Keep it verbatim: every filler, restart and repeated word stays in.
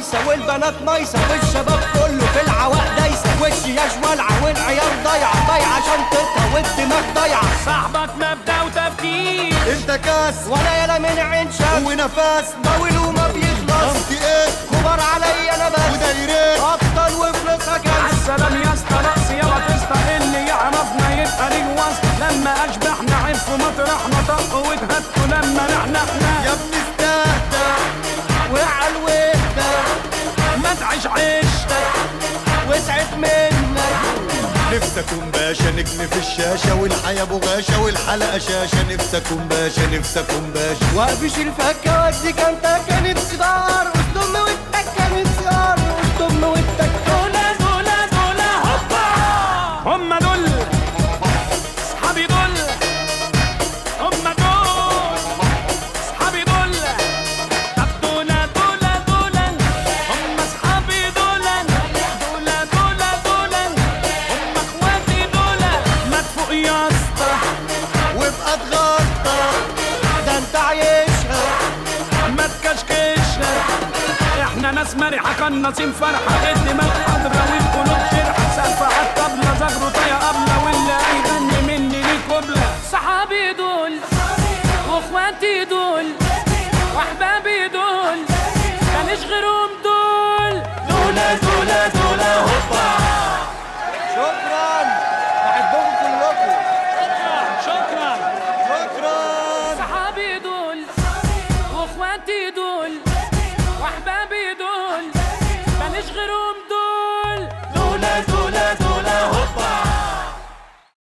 هايصة والبنات مايصة والشباب كله في العواق دايسة والشياش والعة والعيال ضايعة بايعة شنطتها والدماغ ضايعة. صاحبك مبدأ وتفكير، انت كاس وانا يالا من عين شمس ونفاس طويل وما بيخلص. انت ايه كبر عليا انا بس ودايرين ابطال وفلوسها كاس. عالسلام يا اسطى رقص يلا تستقل يعرفنا يبقى ليه وصل. لما اشبحنا عرفوا مطرحنا طق واتهدوا لما نحنحنا. يا ابني استهدى وعلى الوحدة ما تعيش عيشتك وسعت منك. نفسي اكون باشا نجم في الشاشة والحياة بغاشة والحلقة شاشة. نفسي اكون باشا نفسي اكون باشا وقفش الفكة ودي كانت كانت صدار قدام والتكة نفسي ار قدام والتكة. دولا دولا دولا هوبا هم دول صحابي دول هم دول صحابي دول. طب دولا دولا دولا هم صحابي دولا دولا دولا دولا هم اخواتي دولا. ما تفوق يا اسطى وابقى اتغطى ده انت عايشها ما تكشكشها. احنا ناس مرحة قناصين فرحة الدماغ حضرة والقلوب شرحة. سالفة عالطبلة زغروطية قبلة واللي هيغني مني ليه قبلة. صحابي دول واخواتي دول واحبابي دول ماليش غيرهم.